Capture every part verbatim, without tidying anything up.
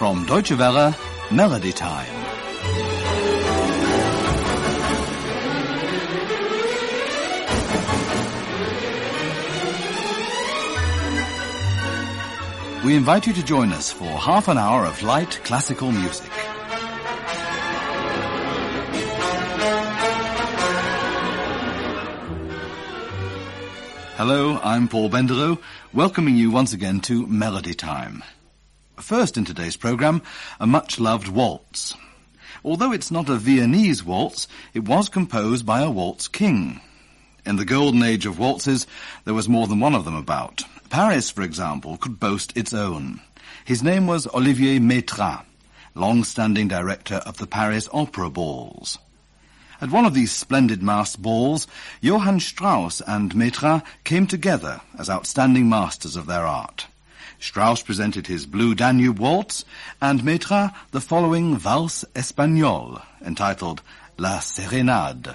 From Deutsche Welle, Melody Time. We invite you to join us for half an hour of light classical music. Hello, I'm Paul Benderow, welcoming you once again to Melody Time. First in today's programme, a much-loved waltz. Although it's not a Viennese waltz, it was composed by a waltz king. In the golden age of waltzes, there was more than one of them about. Paris, for example, could boast its own. His name was Olivier Maitre, long-standing director of the Paris Opera Balls. At one of these splendid masked balls, Johann Strauss and Maitre came together as outstanding masters of their art. Strauss presented his Blue Danube Waltz, and Maitre the following Valse Espagnole, entitled La Serenade.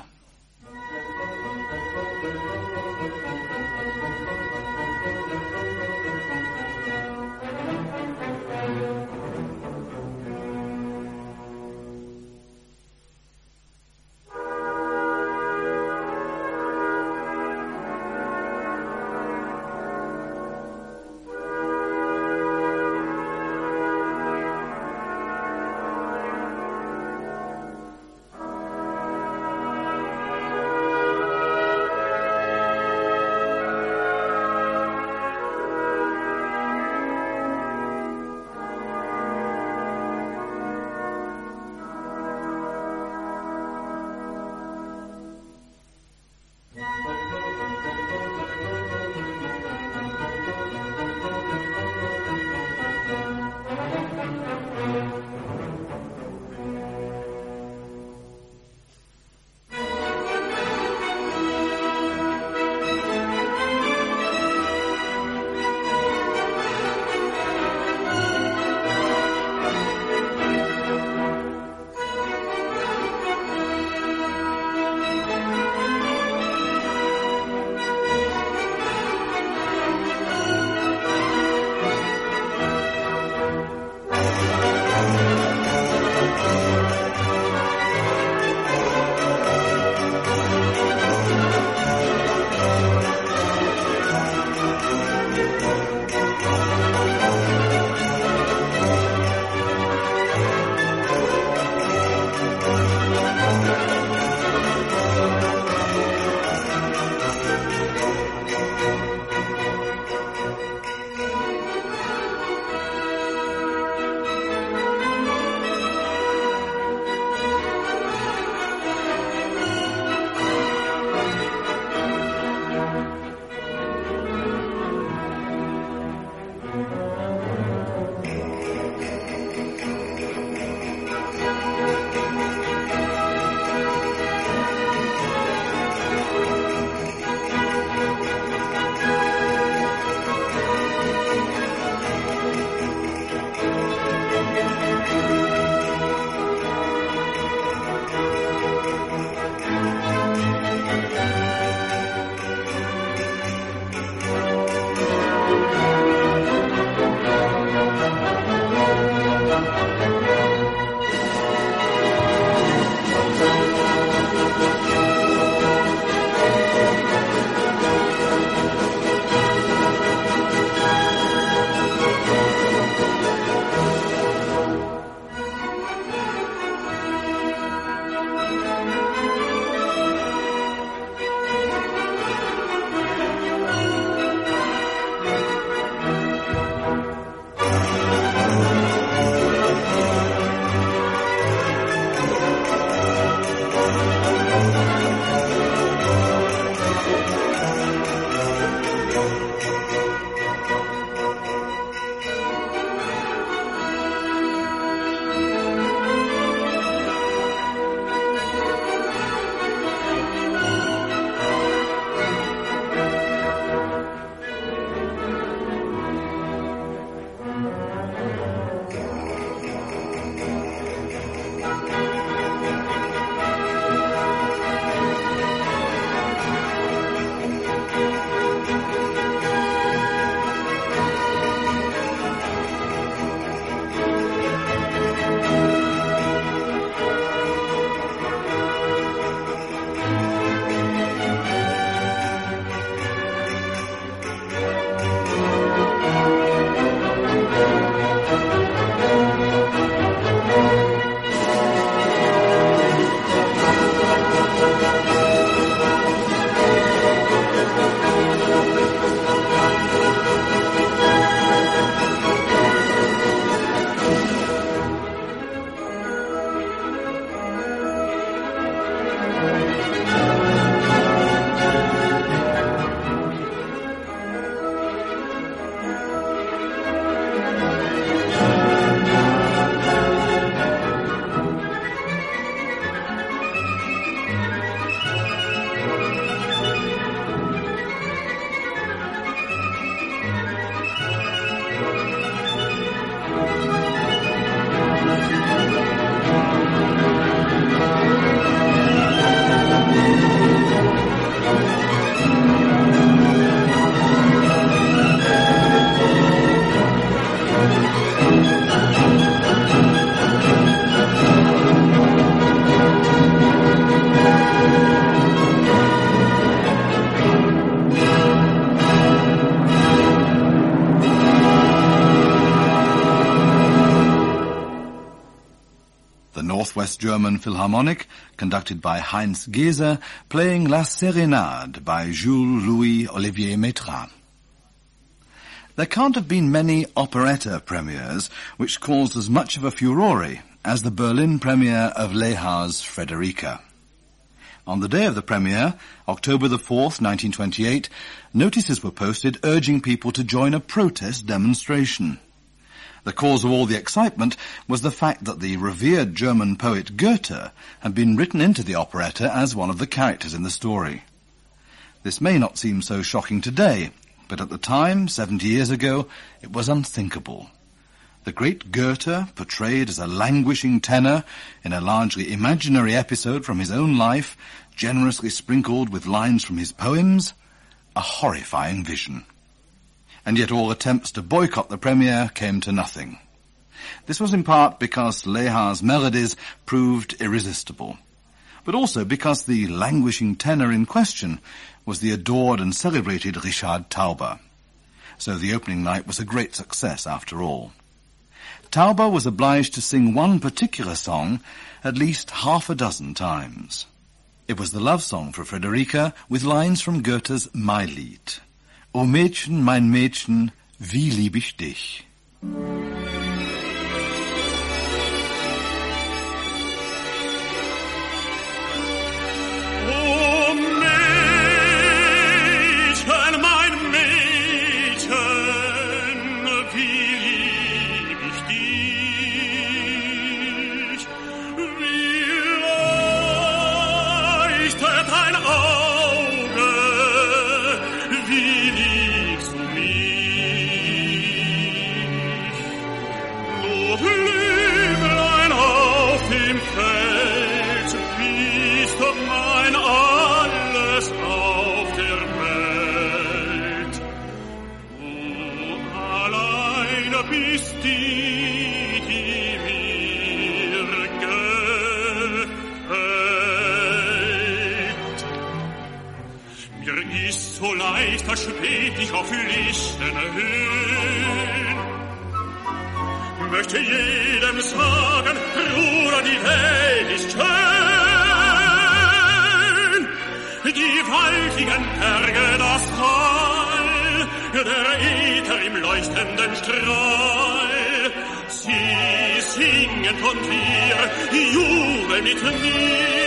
West German Philharmonic, conducted by Heinz Geser, playing La Sérénade by Jules-Louis Olivier Métra. There can't have been many operetta premieres which caused as much of a furore as the Berlin premiere of Lehar's Frederica. On the day of the premiere, October the fourth, nineteen twenty-eight, notices were posted urging people to join a protest demonstration. The cause of all the excitement was the fact that the revered German poet Goethe had been written into the operetta as one of the characters in the story. This may not seem so shocking today, but at the time, seventy years ago, it was unthinkable. The great Goethe, portrayed as a languishing tenor in a largely imaginary episode from his own life, generously sprinkled with lines from his poems, a horrifying vision. And yet all attempts to boycott the premiere came to nothing. This was in part because Lehar's melodies proved irresistible, but also because the languishing tenor in question was the adored and celebrated Richard Tauber. So the opening night was a great success after all. Tauber was obliged to sing one particular song at least half a dozen times. It was the love song for Frederica with lines from Goethe's Mailied. O Mädchen, mein Mädchen, wie lieb ich dich. So leicht erspäht ich auf lichtene Höhen. Möchte jedem sagen, Bruder, die Welt ist schön. Die waltigen Berge, das Tal, der Äther im leuchtenden Strahl. Sie singen und wir jubeln mit mir.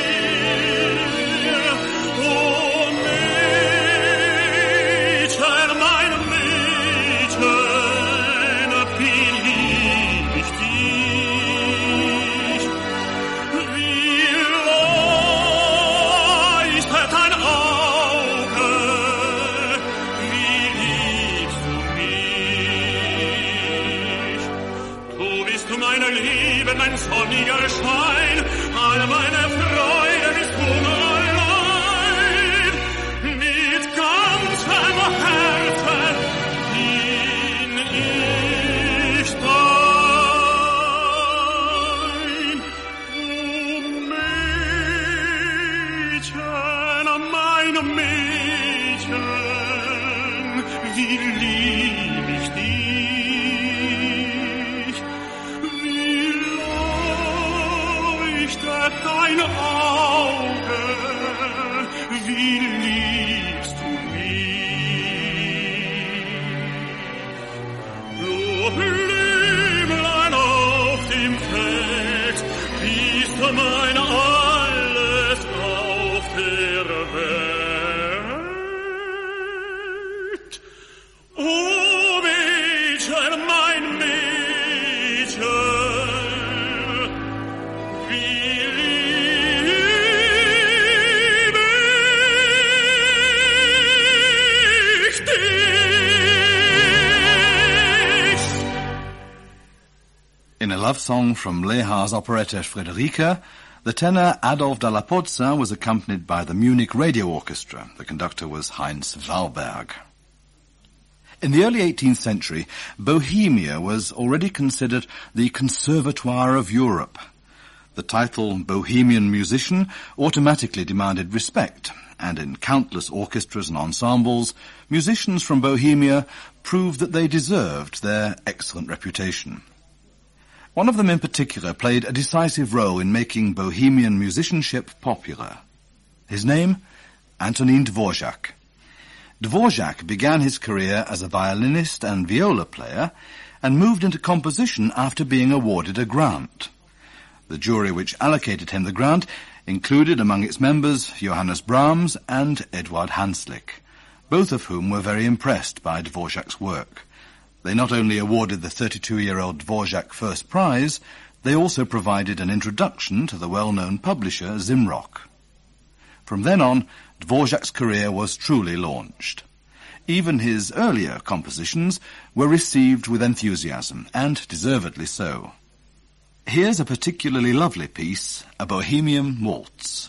Mein sonniger Schein, all meine Freude bist du allein. Mit ganzem Herzen bin ich dein. O Mädchen, mein Mädchen, wie lieb ich dich. Deine Augen, wie liebst du mich? Du Blümlein auf dem Feld, bist du mein Alles auf der Welt. O Mädchen, mein Mädchen, In a love song from Lehar's operetta Frederica, the tenor Adolf Dalla Pozza was accompanied by the Munich Radio Orchestra. The conductor was Heinz Wallberg. In the early eighteenth century, Bohemia was already considered the conservatoire of Europe. The title Bohemian musician automatically demanded respect, and in countless orchestras and ensembles, musicians from Bohemia proved that they deserved their excellent reputation. One of them in particular played a decisive role in making Bohemian musicianship popular. His name? Antonin Dvorak. Dvorak began his career as a violinist and viola player and moved into composition after being awarded a grant. The jury which allocated him the grant included among its members Johannes Brahms and Eduard Hanslick, both of whom were very impressed by Dvorak's work. They not only awarded the thirty-two-year-old Dvorak first prize, they also provided an introduction to the well-known publisher Zimrock. From then on, Dvorak's career was truly launched. Even his earlier compositions were received with enthusiasm, and deservedly so. Here's a particularly lovely piece, a Bohemian Waltz.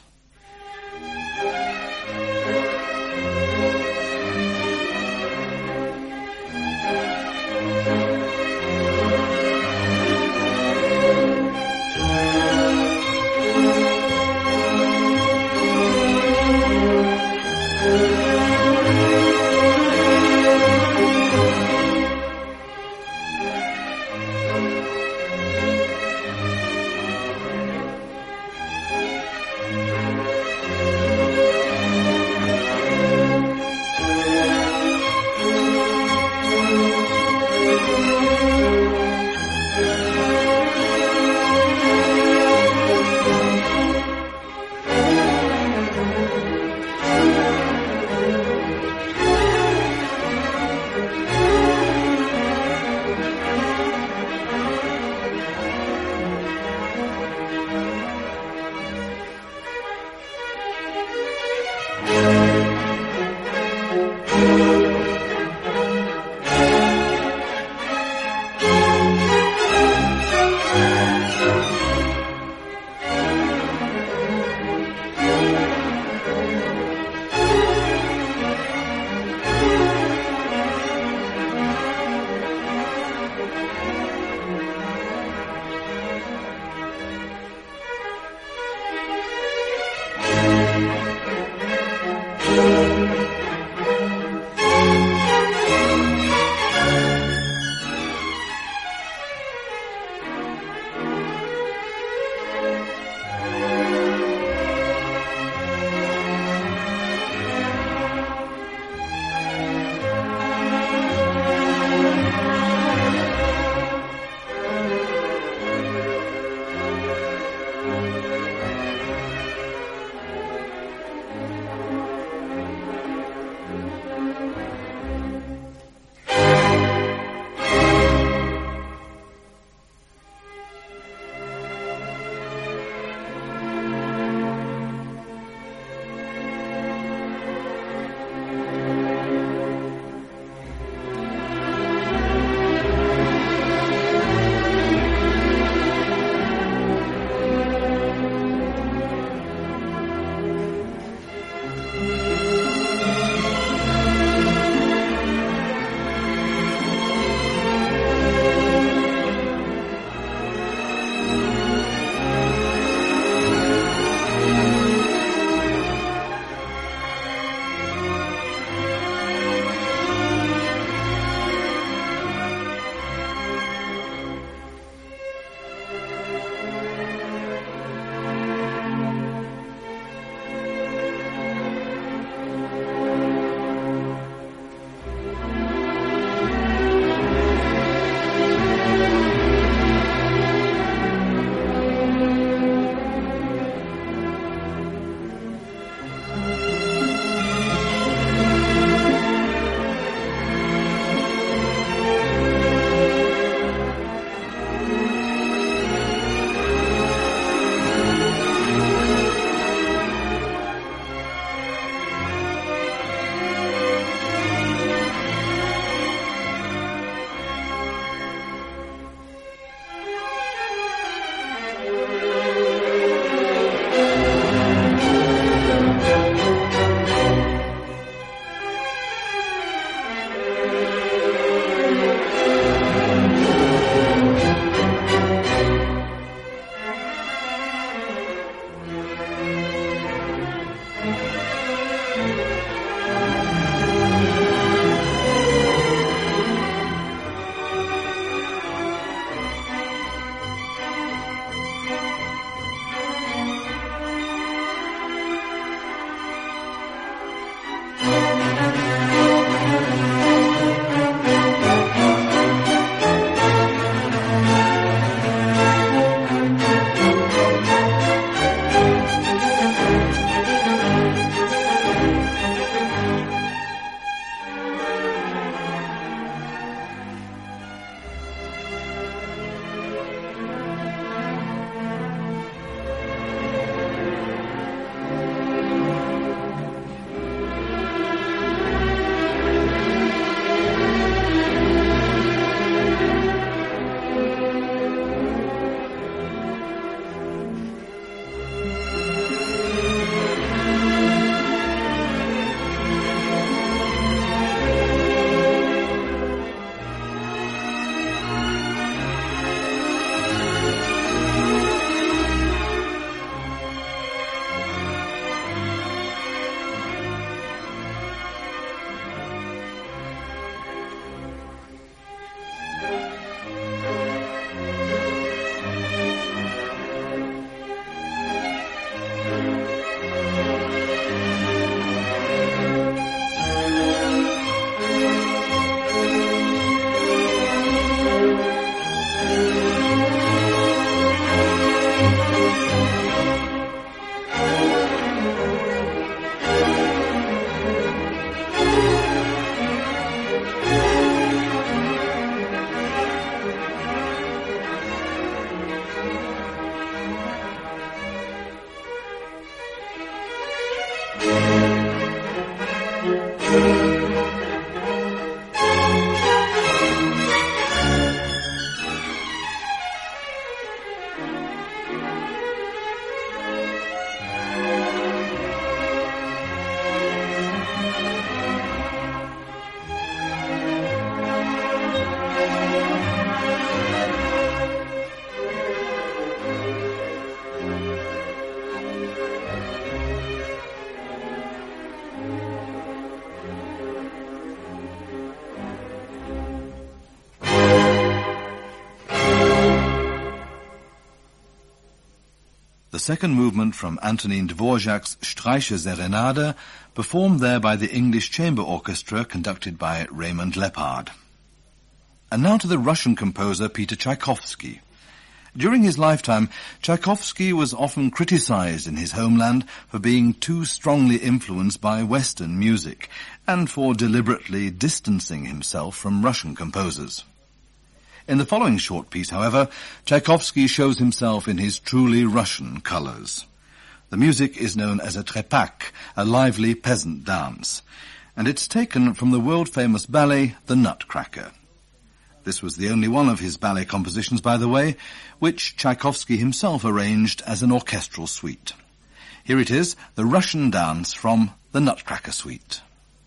The second movement from Antonin Dvorak's Streicher Serenade, performed there by the English Chamber Orchestra, conducted by Raymond Leppard. And now to the Russian composer Peter Tchaikovsky. During his lifetime, Tchaikovsky was often criticized in his homeland for being too strongly influenced by Western music, and for deliberately distancing himself from Russian composers. In the following short piece, however, Tchaikovsky shows himself in his truly Russian colors. The music is known as a trepak, a lively peasant dance, and it's taken from the world-famous ballet The Nutcracker. This was the only one of his ballet compositions, by the way, which Tchaikovsky himself arranged as an orchestral suite. Here it is, the Russian dance from The Nutcracker Suite.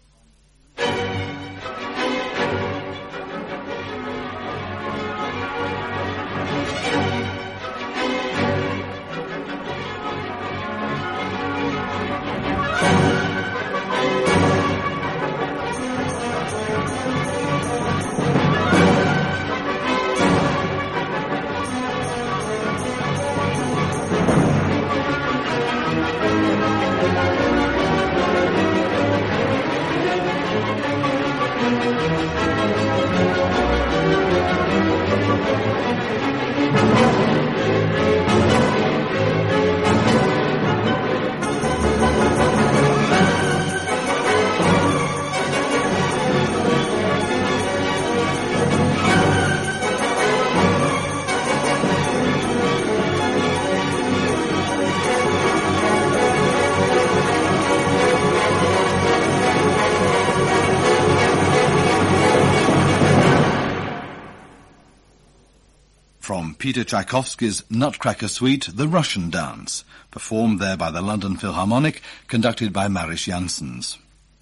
From Peter Tchaikovsky's Nutcracker Suite, The Russian Dance, performed there by the London Philharmonic, conducted by Mariss Jansons.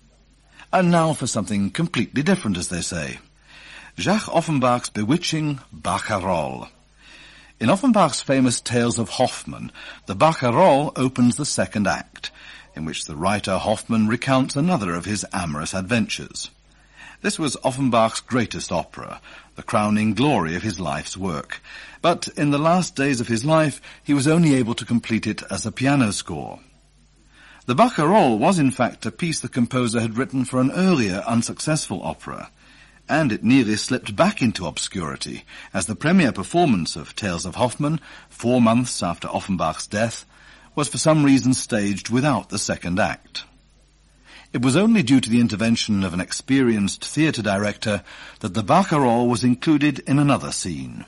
And now for something completely different, as they say. Jacques Offenbach's bewitching Barcarolle. In Offenbach's famous Tales of Hoffmann, the Barcarolle opens the second act, in which the writer Hoffmann recounts another of his amorous adventures. This was Offenbach's greatest opera, the crowning glory of his life's work. But in the last days of his life, he was only able to complete it as a piano score. The Barcarolle was in fact a piece the composer had written for an earlier unsuccessful opera, and it nearly slipped back into obscurity, as the premiere performance of Tales of Hoffmann, four months after Offenbach's death, was for some reason staged without the second act. It was only due to the intervention of an experienced theatre director that the Barcarolle was included in another scene.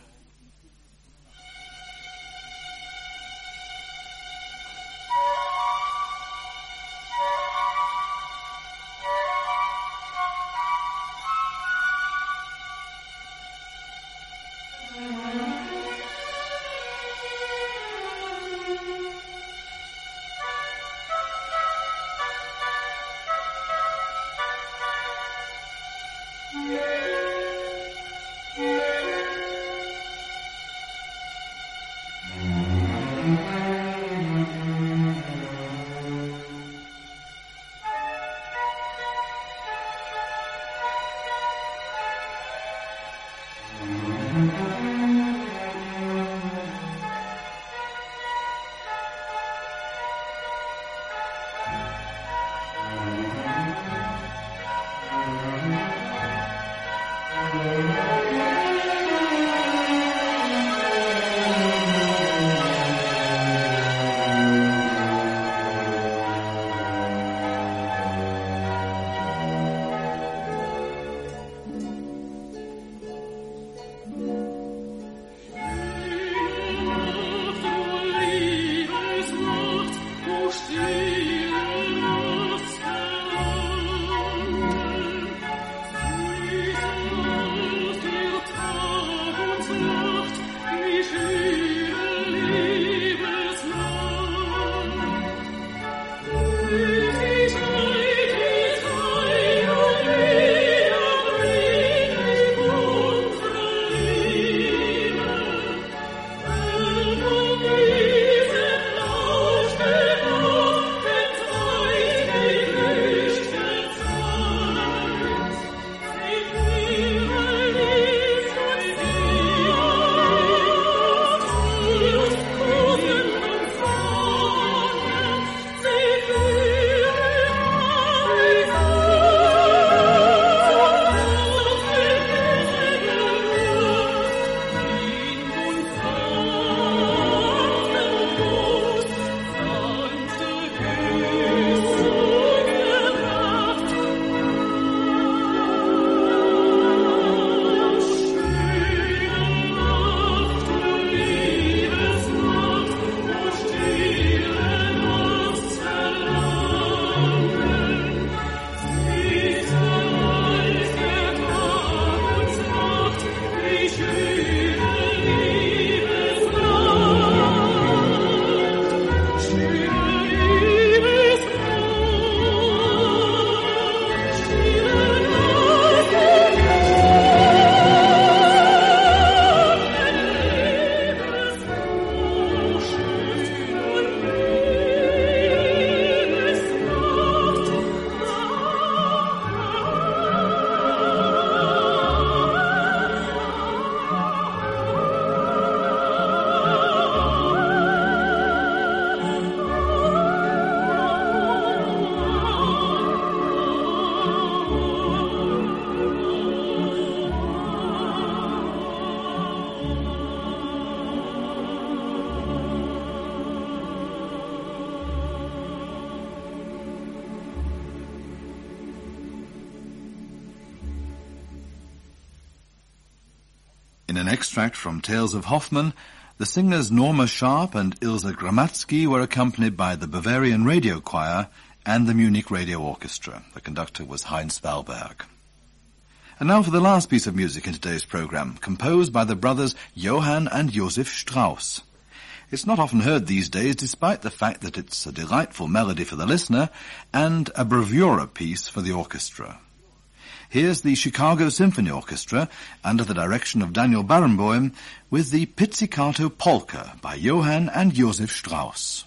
In an extract from Tales of Hoffmann, the singers Norma Sharp and Ilse Gramatzky were accompanied by the Bavarian Radio Choir and the Munich Radio Orchestra. The conductor was Heinz Wahlberg. And now for the last piece of music in today's program, composed by the brothers Johann and Josef Strauss. It's not often heard these days, despite the fact that it's a delightful melody for the listener and a bravura piece for the orchestra. Here's the Chicago Symphony Orchestra, under the direction of Daniel Barenboim, with the Pizzicato Polka by Johann and Josef Strauss.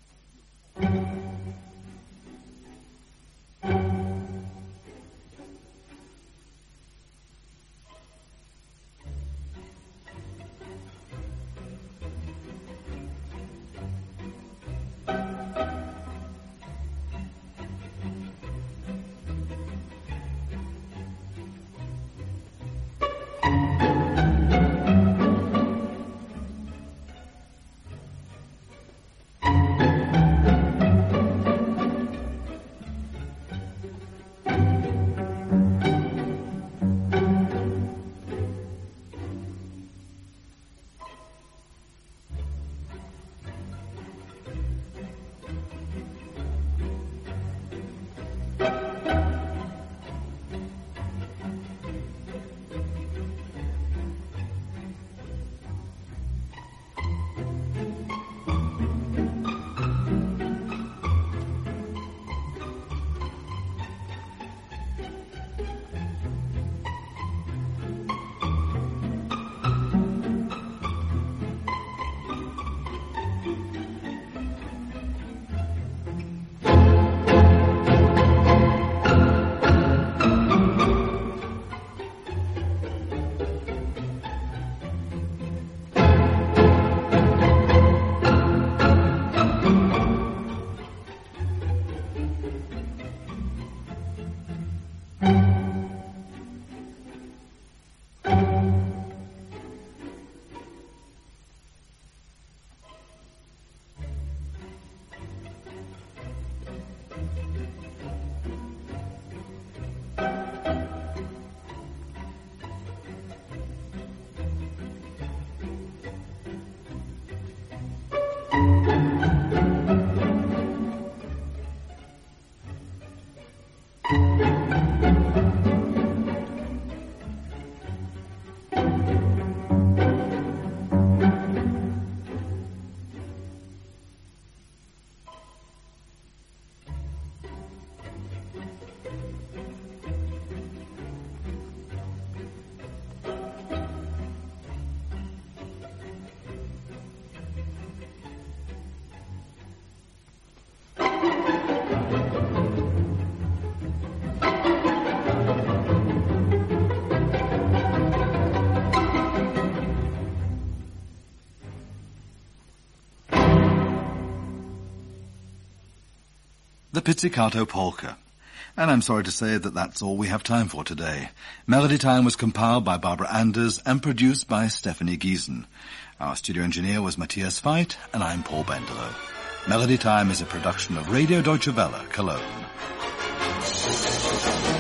The Pizzicato Polka. And I'm sorry to say that that's all we have time for today. Melody Time was compiled by Barbara Anders and produced by Stephanie Giesen. Our studio engineer was Matthias Veit, and I'm Paul Bendelow. Melody Time is a production of Radio Deutsche Welle, Cologne.